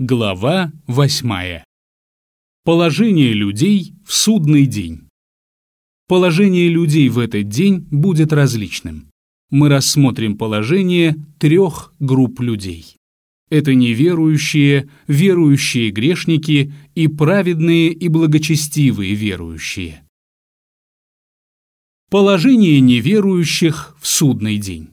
Глава 8. Положение людей в судный день. Положение людей в этот день будет различным. Мы рассмотрим положение 3 групп людей. Это неверующие, верующие грешники и праведные и благочестивые верующие. Положение неверующих в судный день.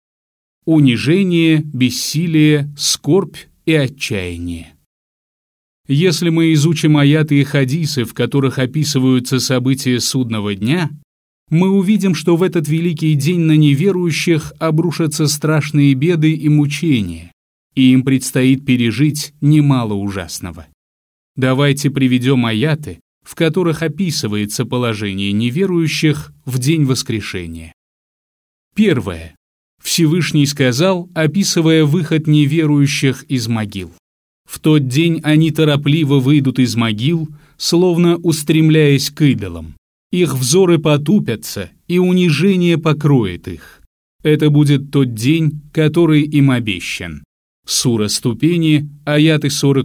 Унижение, бессилие, скорбь и отчаяние. Если мы изучим аяты и хадисы, в которых описываются события судного дня, мы увидим, что в этот великий день на неверующих обрушатся страшные беды и мучения, и им предстоит пережить немало ужасного. Давайте приведем аяты, в которых описывается положение неверующих в день воскрешения. Первое. Всевышний сказал, описывая выход неверующих из могил. В тот день они торопливо выйдут из могил, словно устремляясь к идолам. Их взоры потупятся, и унижение покроет их. Это будет тот день, который им обещан. Сура Ступени, аяты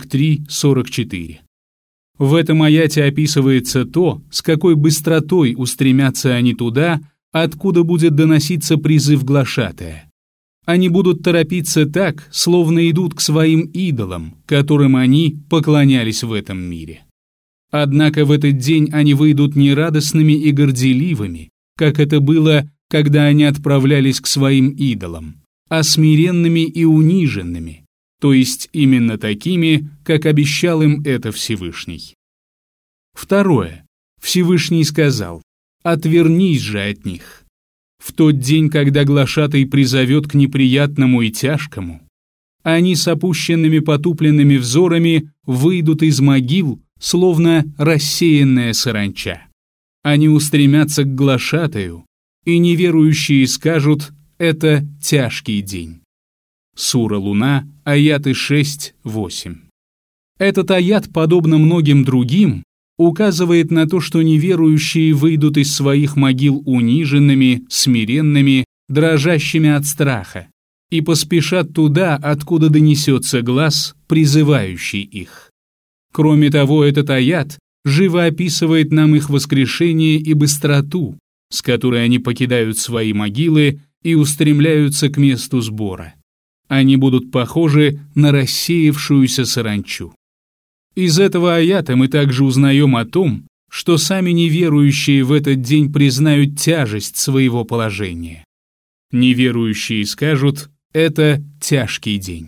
43-44. В этом аяте описывается то, с какой быстротой устремятся они туда, откуда будет доноситься призыв глашатая. Они будут торопиться так, словно идут к своим идолам, которым они поклонялись в этом мире. Однако в этот день они выйдут не радостными и горделивыми, как это было, когда они отправлялись к своим идолам, а смиренными и униженными, то есть именно такими, как обещал им это Всевышний. Второе. Всевышний сказал: «Отвернись же от них». В тот день, когда глашатай призовет к неприятному и тяжкому, они с опущенными потупленными взорами выйдут из могил, словно рассеянная саранча. Они устремятся к глашатаю, и неверующие скажут: «Это тяжкий день». Сура Луна, аяты 6-8. Этот аят, подобно многим другим, указывает на то, что неверующие выйдут из своих могил униженными, смиренными, дрожащими от страха, и поспешат туда, откуда донесется глас, призывающий их. Кроме того, этот аят живо описывает нам их воскрешение и быстроту, с которой они покидают свои могилы и устремляются к месту сбора. Они будут похожи на рассеявшуюся саранчу. Из этого аята мы также узнаем о том, что сами неверующие в этот день признают тяжесть своего положения. Неверующие скажут: «Это тяжкий день».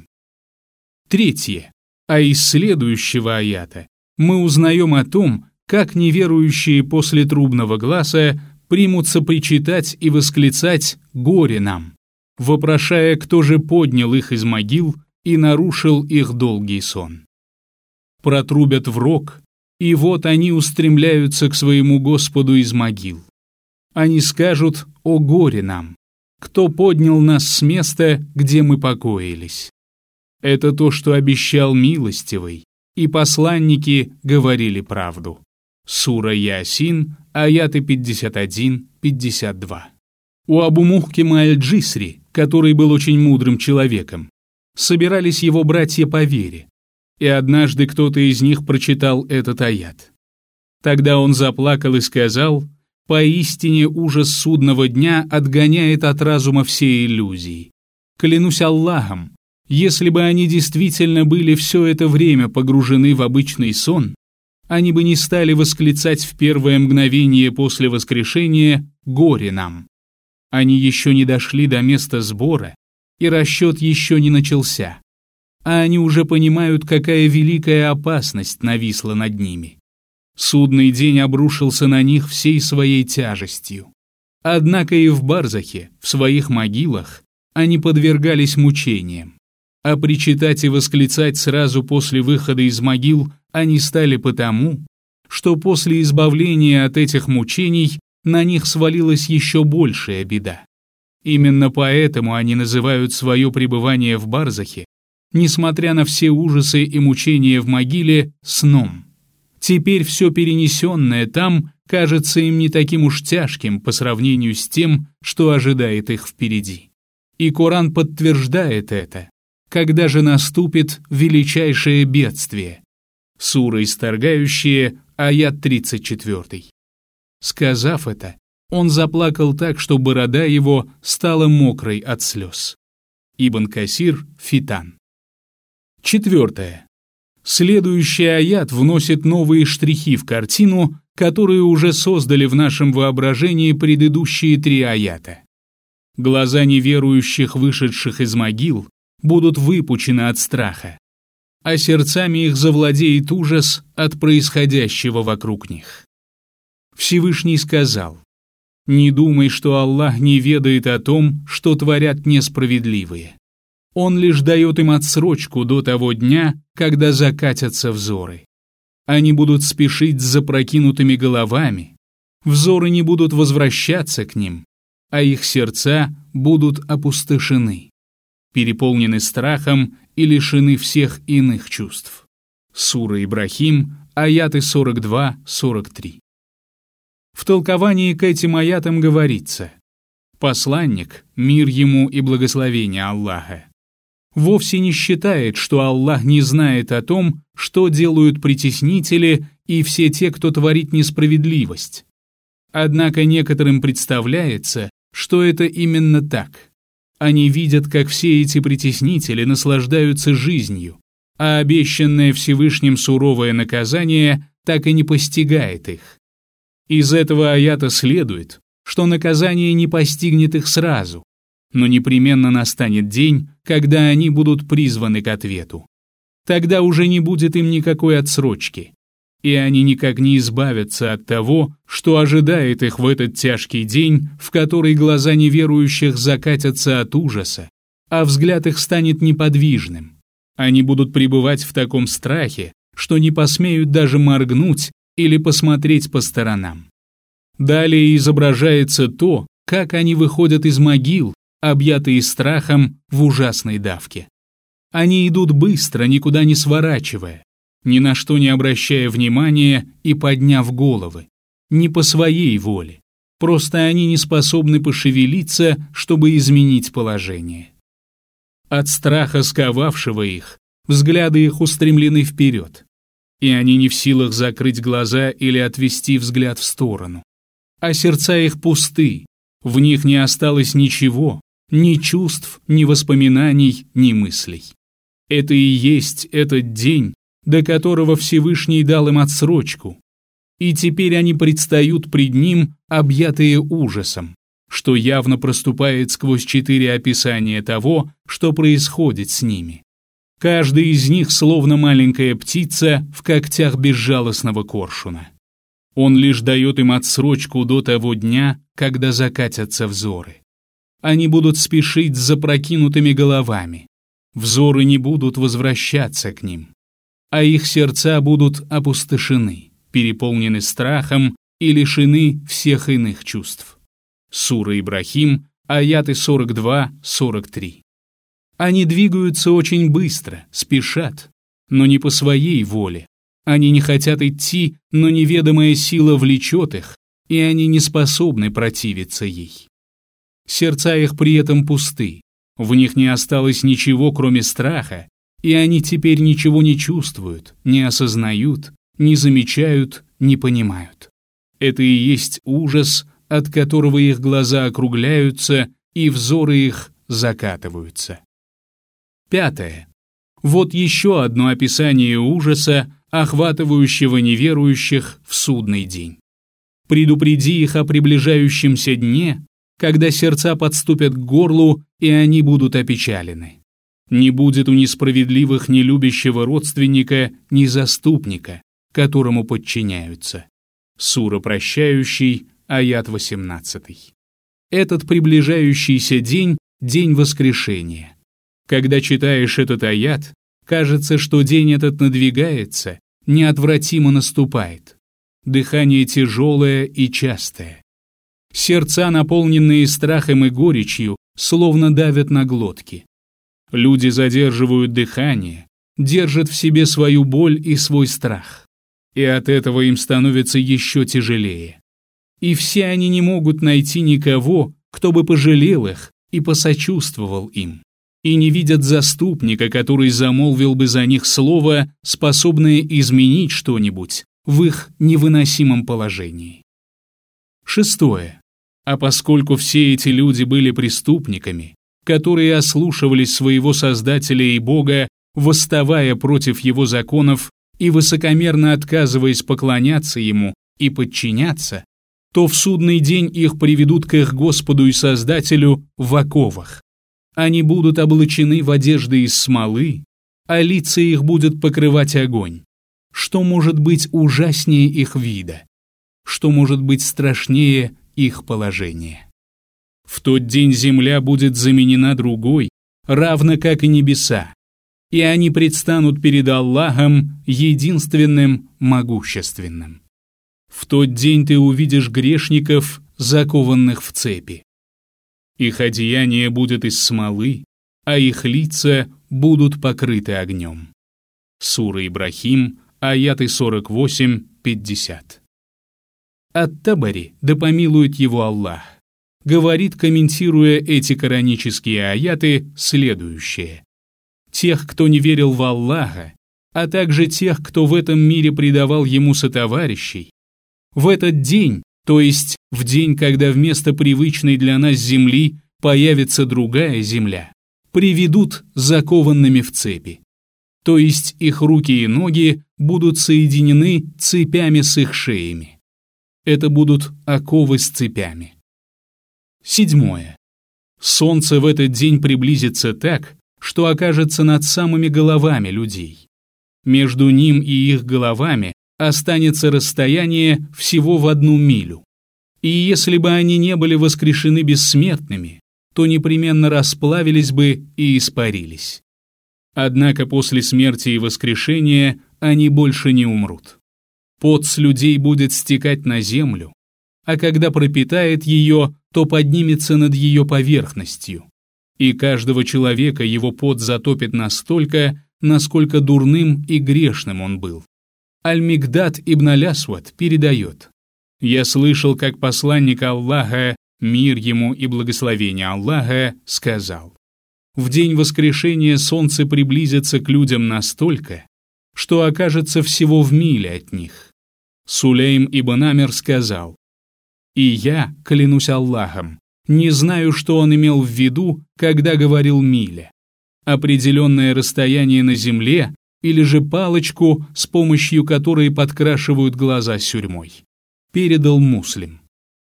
Третье. А из следующего аята мы узнаем о том, как неверующие после трубного гласа примутся причитать и восклицать «Горе нам!», вопрошая, кто же поднял их из могил и нарушил их долгий сон. Протрубят в рог, и вот они устремляются к своему Господу из могил. Они скажут: «О горе нам! Кто поднял нас с места, где мы покоились?» Это то, что обещал милостивый, и посланники говорили правду. Сура Ясин, аяты 51-52. У Абу Мухкима аль-Джисри, который был очень мудрым человеком, собирались его братья по вере, и однажды кто-то из них прочитал этот аят. Тогда он заплакал и сказал: «Поистине ужас судного дня отгоняет от разума все иллюзии. Клянусь Аллахом, если бы они действительно были все это время погружены в обычный сон, они бы не стали восклицать в первое мгновение после воскрешения «Горе нам!». Они еще не дошли до места сбора, и расчет еще не начался, а они уже понимают, какая великая опасность нависла над ними. Судный день обрушился на них всей своей тяжестью. Однако и в барзахе, в своих могилах, они подвергались мучениям. А причитать и восклицать сразу после выхода из могил они стали потому, что после избавления от этих мучений на них свалилась еще большая беда. Именно поэтому они называют свое пребывание в барзахе, несмотря на все ужасы и мучения в могиле, сном. Теперь все перенесенное там кажется им не таким уж тяжким по сравнению с тем, что ожидает их впереди. И Коран подтверждает это. когда же наступит величайшее бедствие. Сура Исторгающие, аят 34. Сказав это, он заплакал так, что борода его стала мокрой от слез. Ибн Касир, Фитан. 4. Следующий аят вносит новые штрихи в картину, которые уже создали в нашем воображении предыдущие 3 аята. Глаза неверующих, вышедших из могил, будут выпучены от страха, а сердцами их завладеет ужас от происходящего вокруг них. Всевышний сказал: «Не думай, что Аллах не ведает о том, что творят несправедливые. Он лишь дает им отсрочку до того дня, когда закатятся взоры. Они будут спешить с запрокинутыми головами, взоры не будут возвращаться к ним, а их сердца будут опустошены, переполнены страхом и лишены всех иных чувств». Сура Ибрахим, аяты 42-43. В толковании к этим аятам говорится: посланник, мир ему и благословение Аллаха, вовсе не считает, что Аллах не знает о том, что делают притеснители и все те, кто творит несправедливость. Однако некоторым представляется, что это именно так. Они видят, как все эти притеснители наслаждаются жизнью, а обещанное Всевышним суровое наказание так и не постигает их. Из этого аята следует, что наказание не постигнет их сразу, но непременно настанет день, когда они будут призваны к ответу. Тогда уже не будет им никакой отсрочки, и они никак не избавятся от того, что ожидает их в этот тяжкий день, в который глаза неверующих закатятся от ужаса, а взгляд их станет неподвижным. Они будут пребывать в таком страхе, что не посмеют даже моргнуть или посмотреть по сторонам. Далее изображается то, как они выходят из могил, объятые страхом в ужасной давке. Они идут быстро, никуда не сворачивая, ни на что не обращая внимания и подняв головы, не по своей воле. Просто они не способны пошевелиться, чтобы изменить положение. От страха, сковавшего их, взгляды их устремлены вперед, и они не в силах закрыть глаза или отвести взгляд в сторону. А сердца их пусты, в них не осталось ничего, ни чувств, ни воспоминаний, ни мыслей. Это и есть этот день, до которого Всевышний дал им отсрочку, и теперь они предстают пред ним, объятые ужасом, что явно проступает сквозь 4 описания того, что происходит с ними. Каждый из них словно маленькая птица в когтях безжалостного коршуна. Он лишь дает им отсрочку до того дня, когда закатятся взоры. Они будут спешить с запрокинутыми головами, взоры не будут возвращаться к ним, а их сердца будут опустошены, переполнены страхом и лишены всех иных чувств. Сура Ибрахим, аяты 42-43. Они двигаются очень быстро, спешат, но не по своей воле. Они не хотят идти, но неведомая сила влечет их, и они не способны противиться ей. Сердца их при этом пусты, в них не осталось ничего, кроме страха, и они теперь ничего не чувствуют, не осознают, не замечают, не понимают. Это и есть ужас, от которого их глаза округляются и взоры их закатываются. 5. Вот еще одно описание ужаса, охватывающего неверующих в судный день. Предупреди их о приближающемся дне, когда сердца подступят к горлу, и они будут опечалены. Не будет у несправедливых ни любящего родственника, ни заступника, которому подчиняются. Сура Прощающий, аят 18. Этот приближающийся день – день воскрешения. Когда читаешь этот аят, кажется, что день этот надвигается, неотвратимо наступает. Дыхание тяжелое и частое. Сердца, наполненные страхом и горечью, словно давят на глотки. Люди задерживают дыхание, держат в себе свою боль и свой страх. И от этого им становится еще тяжелее. И все они не могут найти никого, кто бы пожалел их и посочувствовал им. и не видят заступника, который замолвил бы за них слово, способное изменить что-нибудь в их невыносимом положении. 6. А поскольку все эти люди были преступниками, которые ослушивались своего Создателя и Бога, восставая против Его законов и высокомерно отказываясь поклоняться Ему и подчиняться, то в судный день их приведут к их Господу и Создателю в оковах. Они будут облачены в одежды из смолы, а лица их будет покрывать огонь. Что может быть ужаснее их вида? Что может быть страшнее их положения? В тот день земля будет заменена другой, равно как и небеса, и они предстанут перед Аллахом единственным, могущественным. В тот день ты увидишь грешников, закованных в цепи. Их одеяние будет из смолы, а их лица будут покрыты огнем. Сура Ибрахим, аяты 48-50. Ат-Табари, да помилует его Аллах, говорит, комментируя эти коранические аяты, следующее. Тех, кто не верил в Аллаха, а также тех, кто в этом мире предавал ему сотоварищей, в этот день, то есть в день, когда вместо привычной для нас земли появится другая земля, приведут закованными в цепи. То есть их руки и ноги будут соединены цепями с их шеями. Это будут оковы с цепями. 7. Солнце в этот день приблизится так, что окажется над самыми головами людей. Между ним и их головами останется расстояние всего в 1 милю. И если бы они не были воскрешены бессмертными, то непременно расплавились бы и испарились. Однако после смерти и воскрешения они больше не умрут. Пот с людей будет стекать на землю, а когда пропитает ее, то поднимется над ее поверхностью, и каждого человека его пот затопит настолько, насколько дурным и грешным он был. Аль-Мигдад ибн Аль-Асвад передает: «Я слышал, как посланник Аллаха, мир ему и благословение Аллаха, сказал: в день воскрешения солнце приблизится к людям настолько, что окажется всего в миле от них». Сулейм ибн Амир сказал: «И я, клянусь Аллахом, не знаю, что он имел в виду, когда говорил миля. Определенное расстояние на земле или же палочку, с помощью которой подкрашивают глаза сюрьмой», передал Муслим.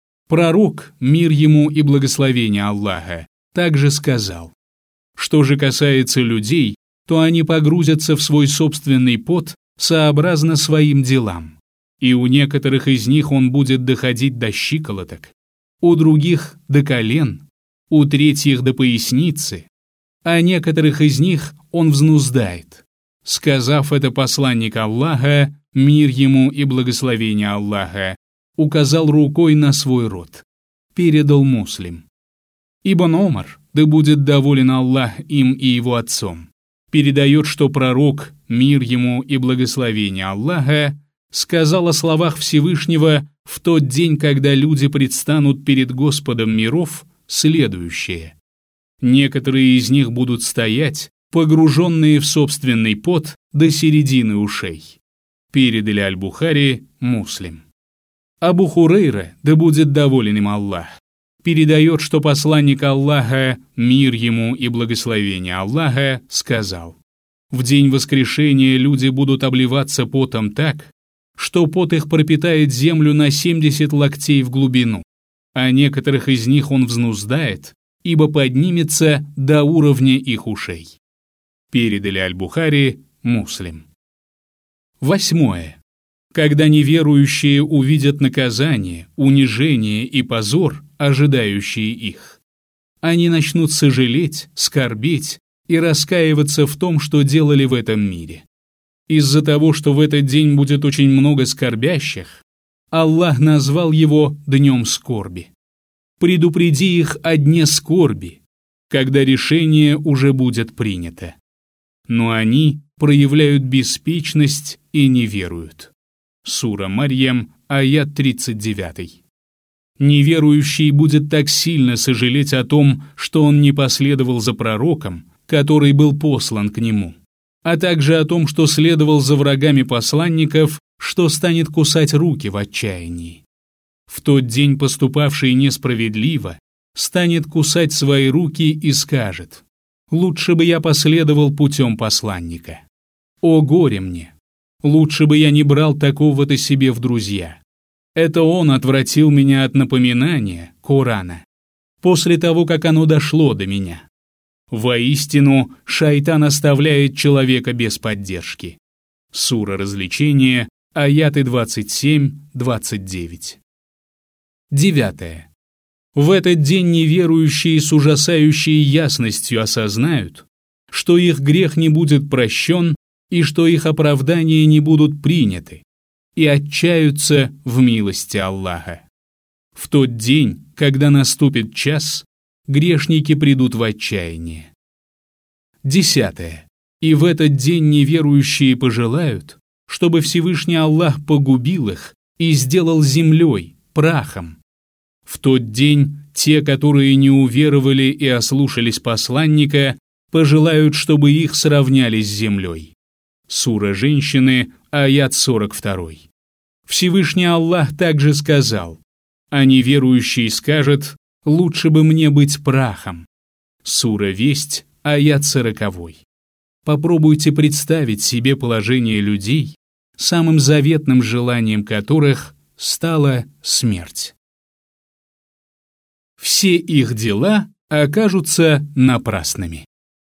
Пророк, мир ему и благословение Аллаха, также сказал: что же касается людей, то они погрузятся в свой собственный пот сообразно своим делам, и у некоторых из них он будет доходить до щиколоток, у других — до колен, у третьих — до поясницы, а некоторых из них он взнуздает. Сказав это, посланник Аллаха, мир ему и благословение Аллаха, указал рукой на свой рот, передал Муслим. Ибн Омар, да будет доволен Аллах им и его отцом, передает, что пророк, мир ему и благословение Аллаха, сказал о словах Всевышнего в тот день, когда люди предстанут перед Господом миров, следующее: некоторые из них будут стоять, погруженные в собственный пот до середины ушей. Передали Аль-Бухари, Муслим. Абу Хурейра, да будет доволен им Аллах, передает, что посланник Аллаха, мир ему и благословение Аллаха, сказал: в день воскрешения люди будут обливаться потом так, что пот их пропитает землю на 70 локтей в глубину, а некоторых из них он взнуздает, ибо поднимется до уровня их ушей. Передали Аль-Бухари, Муслим. 8. Когда неверующие увидят наказание, унижение и позор, ожидающие их, они начнут сожалеть, скорбеть и раскаиваться в том, что делали в этом мире. Из-за того, что в этот день будет очень много скорбящих, Аллах назвал его днем скорби. Предупреди их о дне скорби, когда решение уже будет принято. Но они проявляют беспечность и не веруют. Сура Марьям, аят 39. Неверующий будет так сильно сожалеть о том, что он не последовал за пророком, который был послан к нему, а также о том, что следовал за врагами посланников, что станет кусать руки в отчаянии. В тот день поступавший несправедливо станет кусать свои руки и скажет: «Лучше бы я последовал путем посланника. О горе мне! Лучше бы я не брал такого-то себе в друзья. Это он отвратил меня от напоминания, Корана, после того, как оно дошло до меня. Воистину, шайтан оставляет человека без поддержки». Сура Развлечения, аяты 27-29. 9. В этот день неверующие с ужасающей ясностью осознают, что их грех не будет прощен и что их оправдания не будут приняты, и отчаются в милости Аллаха. В тот день, когда наступит час, грешники придут в отчаяние. 10. И в этот день неверующие пожелают, чтобы Всевышний Аллах погубил их и сделал землей, прахом. В тот день те, которые не уверовали и ослушались посланника, пожелают, чтобы их сравняли с землей. Сура Женщины, аят 42. Всевышний Аллах также сказал: «А неверующий скажет: лучше бы мне быть прахом». Сура Весть, аят 40. Попробуйте представить себе положение людей, самым заветным желанием которых стала смерть. Все их дела окажутся напрасными.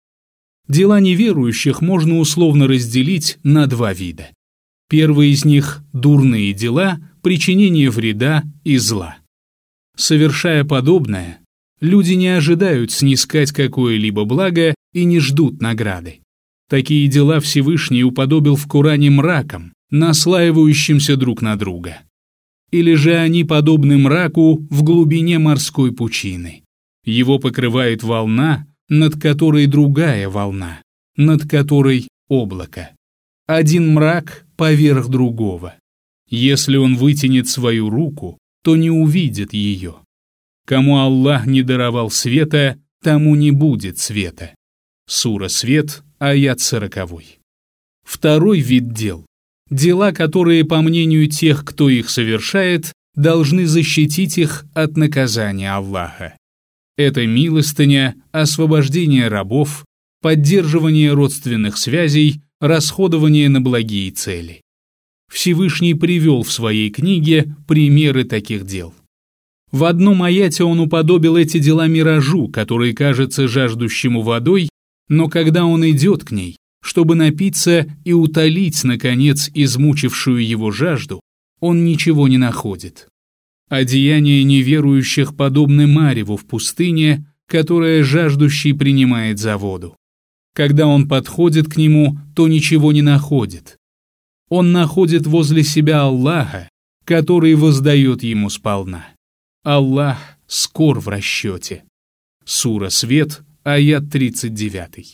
Дела неверующих можно условно разделить на два вида. Первый из них – дурные дела, причинение вреда и зла. Совершая подобное, люди не ожидают снискать какое-либо благо и не ждут награды. Такие дела Всевышний уподобил в Коране мраком, наслаивающимся друг на друга. Или же они подобны мраку в глубине морской пучины. Его покрывает волна, над которой другая волна, над которой облако. Один мрак поверх другого. Если он вытянет свою руку, то не увидит ее. Кому Аллах не даровал света, тому не будет света. Сура Свет, аят 40. Второй вид дел. Дела, которые, по мнению тех, кто их совершает, должны защитить их от наказания Аллаха. Это милостыня, освобождение рабов, поддерживание родственных связей, расходование на благие цели. Всевышний привел в своей книге примеры таких дел. В одном аяте он уподобил эти дела миражу, который кажется жаждущему водой, но когда он идет к ней, чтобы напиться и утолить, наконец, измучившую его жажду, он ничего не находит. А деяния неверующих подобны мареву в пустыне, которое жаждущий принимает за воду. Когда он подходит к нему, то ничего не находит. Он находит возле себя Аллаха, который воздает ему сполна. Аллах скор в расчете. Сура Свет, аят 39.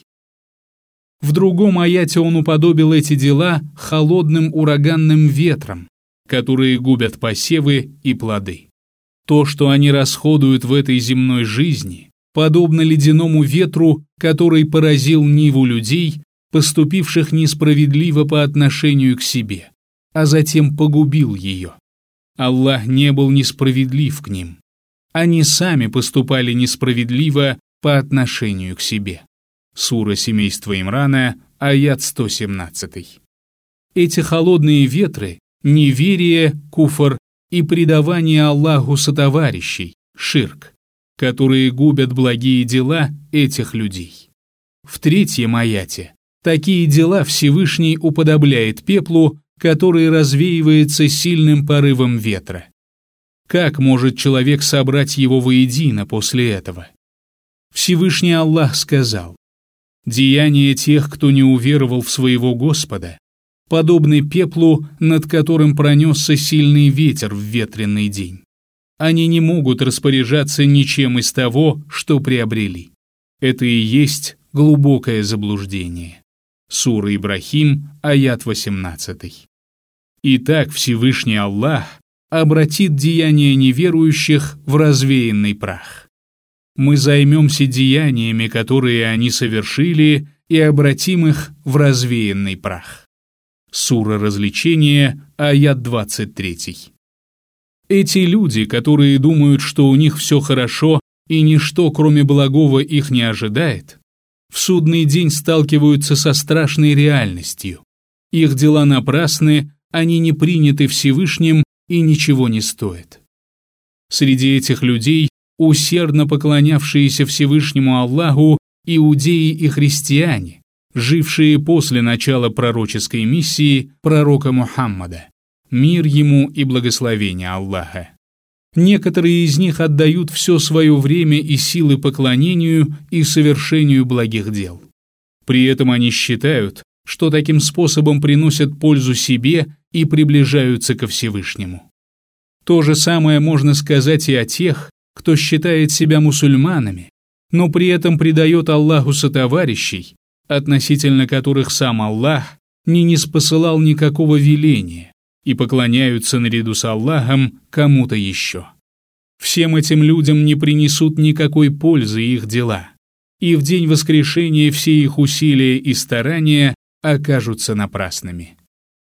В другом аяте он уподобил эти дела холодным ураганным ветром, которые губят посевы и плоды. То, что они расходуют в этой земной жизни, подобно ледяному ветру, который поразил ниву людей, поступивших несправедливо по отношению к себе, а затем погубил ее. Аллах не был несправедлив к ним. Они сами поступали несправедливо по отношению к себе. Сура Семейства Имрана, аят 117. Эти холодные ветры – неверие, куфр и предавание Аллаху сотоварищей, ширк, которые губят благие дела этих людей. В третьем аяте такие дела Всевышний уподобляет пеплу, который развеивается сильным порывом ветра. Как может человек собрать его воедино после этого? Всевышний Аллах сказал: «Деяния тех, кто не уверовал в своего Господа, подобны пеплу, над которым пронесся сильный ветер в ветреный день. Они не могут распоряжаться ничем из того, что приобрели. Это и есть глубокое заблуждение». Сура Ибрахим, аят 18. Итак, Всевышний Аллах обратит деяния неверующих в развеянный прах. мы займемся деяниями, которые они совершили, и обратим их в развеянный прах. Сура Развлечения, аят 23. Эти люди, которые думают, что у них все хорошо и ничто, кроме благого, их не ожидает, в судный день сталкиваются со страшной реальностью. Их дела напрасны, они не приняты Всевышним и ничего не стоят. Среди этих людей усердно поклонявшиеся Всевышнему Аллаху иудеи и христиане, жившие после начала пророческой миссии пророка Мухаммада, мир ему и благословение Аллаха. Некоторые из них отдают все свое время и силы поклонению и совершению благих дел. При этом они считают, что таким способом приносят пользу себе и приближаются ко Всевышнему. То же самое можно сказать и о тех, кто считает себя мусульманами, но при этом предает Аллаху сотоварищей, относительно которых сам Аллах не ниспосылал никакого веления, и поклоняются наряду с Аллахом кому-то еще. Всем этим людям не принесут никакой пользы их дела, и в день воскрешения все их усилия и старания окажутся напрасными.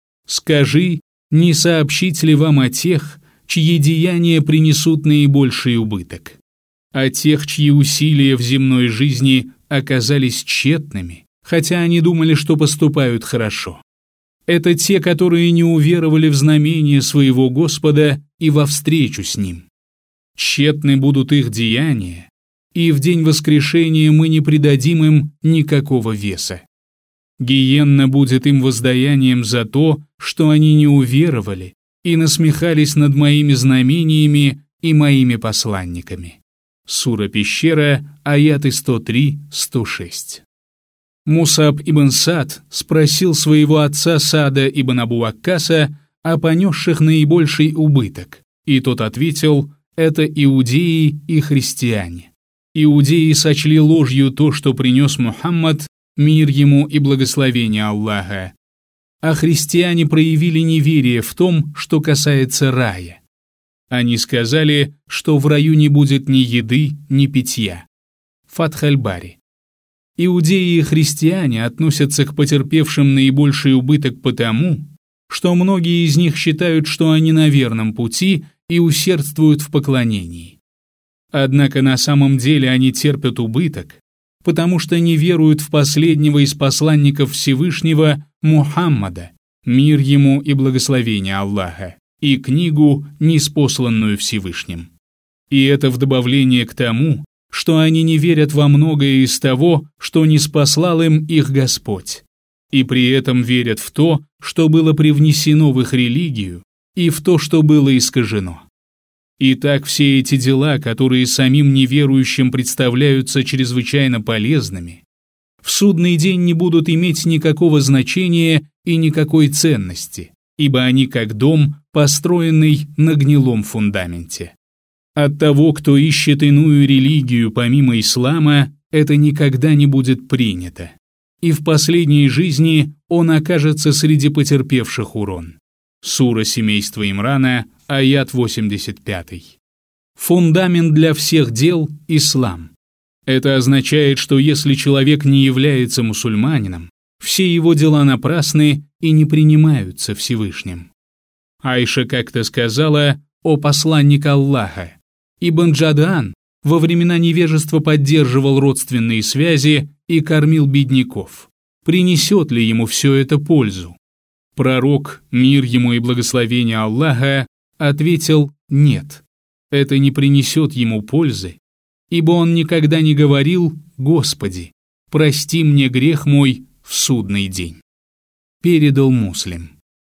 Скажи, не сообщить ли вам о тех, чьи деяния принесут наибольший убыток, о тех, чьи усилия в земной жизни оказались тщетными, хотя они думали, что поступают хорошо. Это те, которые не уверовали в знамение своего Господа и во встречу с Ним. Тщетны будут их деяния, и в день воскрешения мы не придадим им никакого веса. Гиенна будет им воздаянием за то, что они не уверовали и насмехались над моими знамениями и моими посланниками. Сура Пещера, аяты 103-106. Мусаб ибн Сад спросил своего отца Сада ибн Абу Ваккаса о понесших наибольший убыток, и тот ответил: это иудеи и христиане. Иудеи сочли ложью то, что принес Мухаммад, мир ему и благословение Аллаха, а христиане проявили неверие в том, что касается рая. Они сказали, что в раю не будет ни еды, ни питья. Фатх аль-Бари. Иудеи и христиане относятся к потерпевшим наибольший убыток потому, что многие из них считают, что они на верном пути и усердствуют в поклонении. Однако на самом деле они терпят убыток, потому что не веруют в последнего из посланников Всевышнего Мухаммада, мир ему и благословение Аллаха, и книгу, ниспосланную Всевышним. И это в добавление к тому, что они не верят во многое из того, что ниспослал им их Господь, и при этом верят в то, что было привнесено в их религию, и в то, что было искажено. Итак, все эти дела, которые самим неверующим представляются чрезвычайно полезными, в судный день не будут иметь никакого значения и никакой ценности, ибо они как дом, построенный на гнилом фундаменте. От того, кто ищет иную религию помимо ислама, это никогда не будет принято, и в последней жизни он окажется среди потерпевших урон. Сура семейства Имрана, аят 85. Фундамент для всех дел – ислам. Это означает, что если человек не является мусульманином, все его дела напрасны и не принимаются Всевышним. Айша как-то сказала: «О посланник Аллаха, Ибн Джадан во времена невежества поддерживал родственные связи и кормил бедняков. Принесет ли ему все это пользу?» Пророк, мир ему и благословение Аллаха, ответил: «Нет, это не принесет ему пользы, ибо он никогда не говорил: Господи, прости мне грех мой в судный день». Передал Муслим.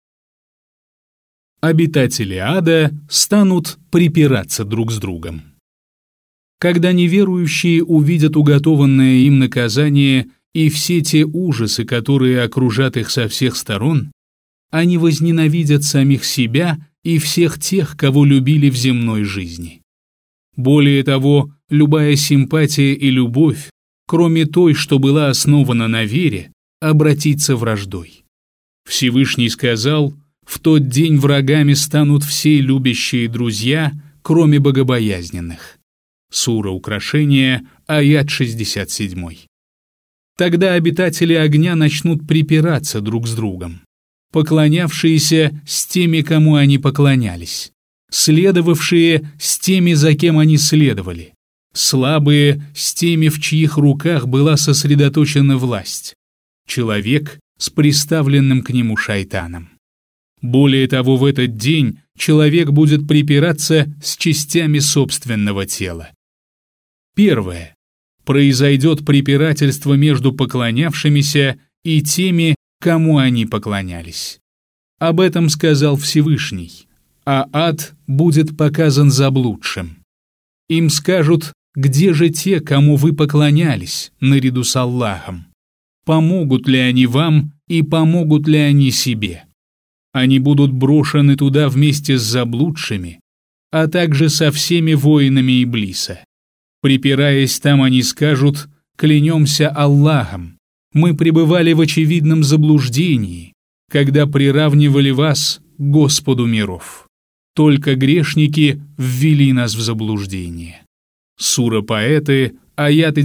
Обитатели ада станут припираться друг с другом. Когда неверующие увидят уготованное им наказание и все те ужасы, которые окружат их со всех сторон, они возненавидят самих себя и всех тех, кого любили в земной жизни. Более того, любая симпатия и любовь, кроме той, что была основана на вере, обратится враждой. Всевышний сказал: «В тот день врагами станут все любящие друзья, кроме богобоязненных». Сура Украшение, аят 67. Тогда обитатели огня начнут припираться друг с другом. Поклонявшиеся с теми, кому они поклонялись, следовавшие с теми, за кем они следовали, слабые с теми, в чьих руках была сосредоточена власть, человек с приставленным к нему шайтаном. Более того, в этот день человек будет припираться с частями собственного тела. Первое. Произойдет припирательство между поклонявшимися и теми, кому они поклонялись. Об этом сказал Всевышний, а ад будет показан заблудшим. Им скажут: где же те, кому вы поклонялись, наряду с Аллахом? Помогут ли они вам и помогут ли они себе? Они будут брошены туда вместе с заблудшими, а также со всеми воинами Иблиса. Припираясь там, они скажут: клянемся Аллахом, мы пребывали в очевидном заблуждении, когда приравнивали вас к Господу миров. Только грешники ввели нас в заблуждение. Сура Поэты, аяты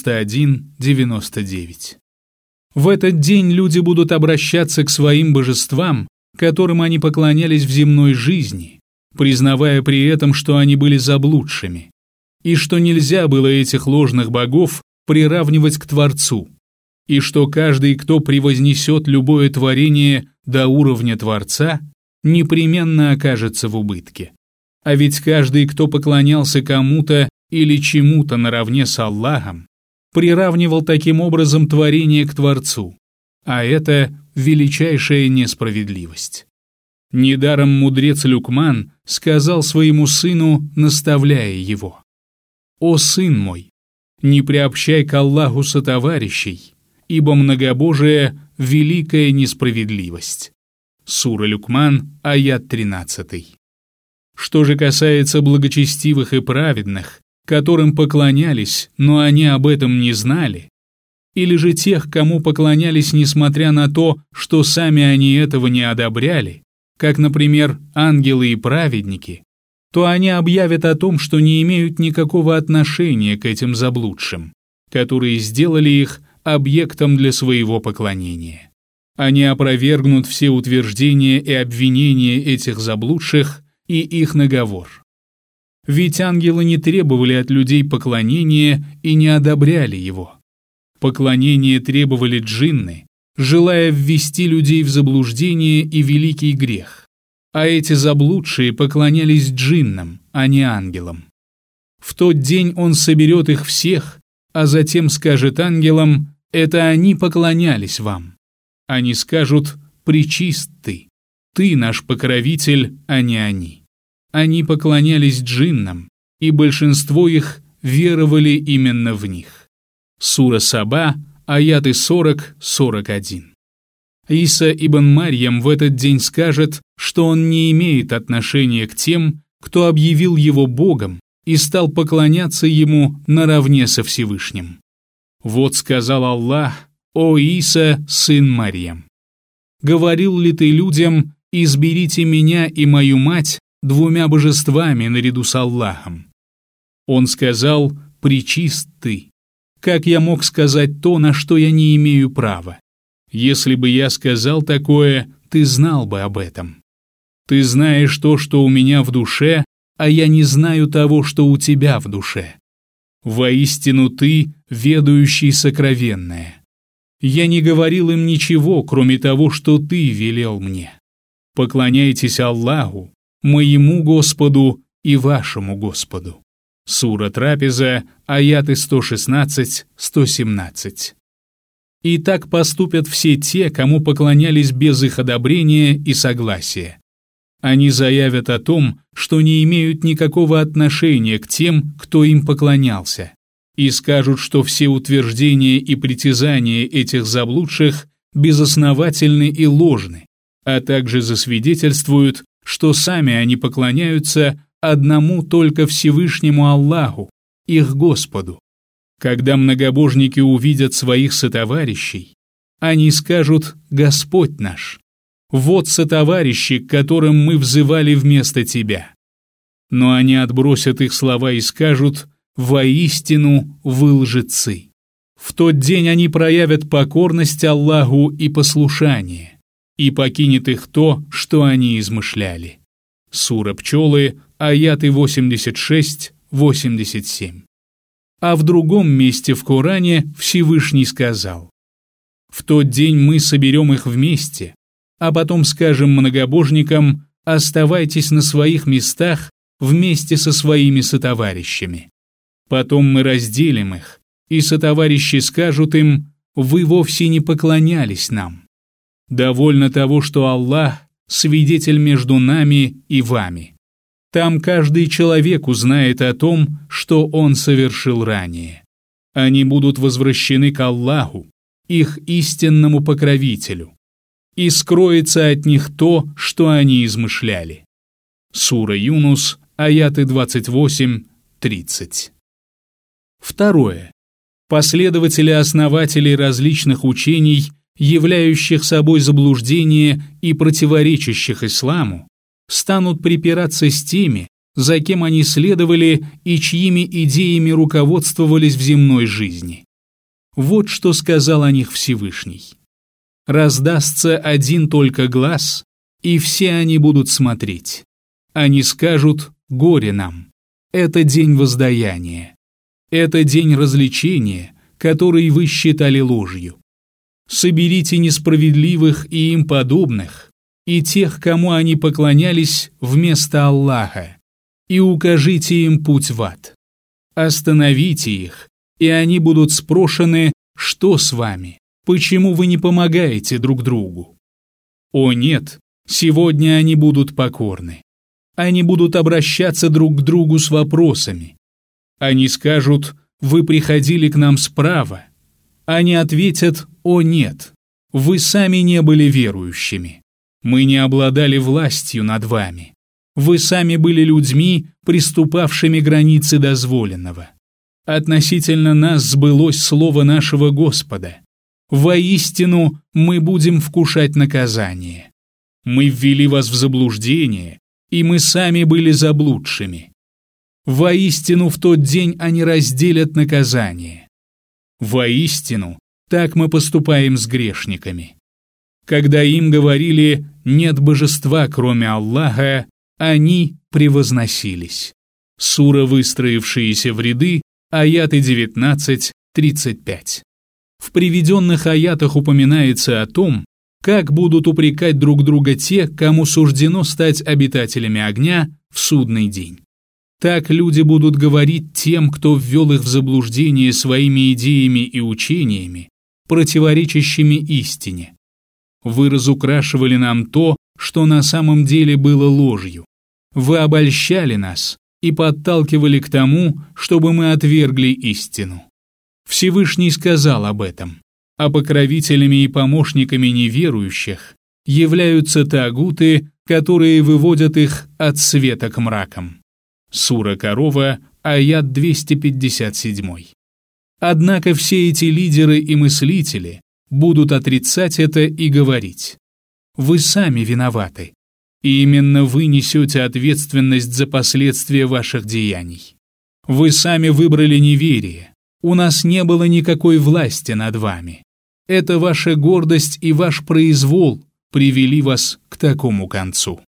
91-99. В этот день люди будут обращаться к своим божествам, которым они поклонялись в земной жизни, признавая при этом, что они были заблудшими, и что нельзя было этих ложных богов приравнивать к Творцу, и что каждый, кто превознесет любое творение до уровня Творца, непременно окажется в убытке. А ведь каждый, кто поклонялся кому-то или чему-то наравне с Аллахом, приравнивал таким образом творение к Творцу, а это величайшая несправедливость. Недаром мудрец Люкман сказал своему сыну, наставляя его: «О сын мой, не приобщай к Аллаху сотоварищей, ибо многобожие — великая несправедливость». Сура Люкман, аят 13. Что же касается благочестивых и праведных, которым поклонялись, но они об этом не знали, или же тех, кому поклонялись, несмотря на то, что сами они этого не одобряли, как, например, ангелы и праведники, то они объявят о том, что не имеют никакого отношения к этим заблудшим, которые сделали их объектом для своего поклонения. Они опровергнут все утверждения и обвинения этих заблудших и их наговор. Ведь ангелы не требовали от людей поклонения и не одобряли его. Поклонение требовали джинны, желая ввести людей в заблуждение и великий грех. А эти заблудшие поклонялись джиннам, а не ангелам. В тот день он соберет их всех, а затем скажет ангелам: «Это они поклонялись вам». Они скажут: «Пречист ты наш покровитель, а не они». Они поклонялись джиннам, и большинство их веровали именно в них. Сура Саба, аяты 40-41. Иса ибн Марьям в этот день скажет, что он не имеет отношения к тем, кто объявил его Богом и стал поклоняться ему наравне со Всевышним. Вот сказал Аллах: «О Иса, сын Марьям, говорил ли ты людям: изберите меня и мою мать двумя божествами наряду с Аллахом?» Он сказал: «Пречист ты. Как я мог сказать то, на что я не имею права? Если бы я сказал такое, ты знал бы об этом. Ты знаешь то, что у меня в душе, а я не знаю того, что у тебя в душе. Воистину ты, ведающий сокровенное. Я не говорил им ничего, кроме того, что ты велел мне. Поклоняйтесь Аллаху, моему Господу и вашему Господу». Сура Трапеза, аяты 116-117. И так поступят все те, кому поклонялись без их одобрения и согласия. Они заявят о том, что не имеют никакого отношения к тем, кто им поклонялся, и скажут, что все утверждения и притязания этих заблудших безосновательны и ложны, а также засвидетельствуют, что сами они поклоняются одному только Всевышнему Аллаху, их Господу. Когда многобожники увидят своих сотоварищей, они скажут: «Господь наш, вот сотоварищи, к которым мы взывали вместо Тебя». Но они отбросят их слова и скажут: воистину вы лжецы. В тот день они проявят покорность Аллаху и послушание, и покинет их то, что они измышляли. Сура Пчелы, аяты 86-87. А в другом месте в Коране Всевышний сказал: «В тот день мы соберем их вместе, а потом скажем многобожникам: оставайтесь на своих местах вместе со своими сотоварищами. Потом мы разделим их, и сотоварищи скажут им: вы вовсе не поклонялись нам. Довольно того, что Аллах — свидетель между нами и вами. Там каждый человек узнает о том, что он совершил ранее. Они будут возвращены к Аллаху, их истинному покровителю, и скроется от них то, что они измышляли». Сура Юнус, аяты 28-30. Второе. Последователи-основатели различных учений, являющих собой заблуждение и противоречащих исламу, станут припираться с теми, за кем они следовали и чьими идеями руководствовались в земной жизни. Вот что сказал о них Всевышний: «Раздастся один только глас, и все они будут смотреть. Они скажут: горе нам. Это день воздаяния. Это день развлечения, который вы считали ложью. Соберите несправедливых и им подобных, и тех, кому они поклонялись вместо Аллаха, и укажите им путь в ад. Остановите их, и они будут спрошены: что с вами? Почему вы не помогаете друг другу? О нет, сегодня они будут покорны. Они будут обращаться друг к другу с вопросами. Они скажут: вы приходили к нам справа. Они ответят: о нет, вы сами не были верующими. Мы не обладали властью над вами. Вы сами были людьми, приступавшими границы дозволенного. Относительно нас сбылось слово нашего Господа. Воистину мы будем вкушать наказание. Мы ввели вас в заблуждение, и мы сами были заблудшими. Воистину в тот день они разделят наказание. Воистину так мы поступаем с грешниками. Когда им говорили: нет божества, кроме Аллаха, они превозносились». Сура «Выстроившиеся в ряды», аяты 19-35. В приведенных аятах упоминается о том, как будут упрекать друг друга те, кому суждено стать обитателями огня в судный день. Так люди будут говорить тем, кто ввел их в заблуждение своими идеями и учениями, противоречащими истине. Вы разукрашивали нам то, что на самом деле было ложью. Вы обольщали нас и подталкивали к тому, чтобы мы отвергли истину. Всевышний сказал об этом: а покровителями и помощниками неверующих являются тагуты, которые выводят их от света к мракам. Сура Корова, аят 257. Однако все эти лидеры и мыслители будут отрицать это и говорить: вы сами виноваты, и именно вы несете ответственность за последствия ваших деяний. Вы сами выбрали неверие, у нас не было никакой власти над вами. Это ваша гордость и ваш произвол привели вас к такому концу.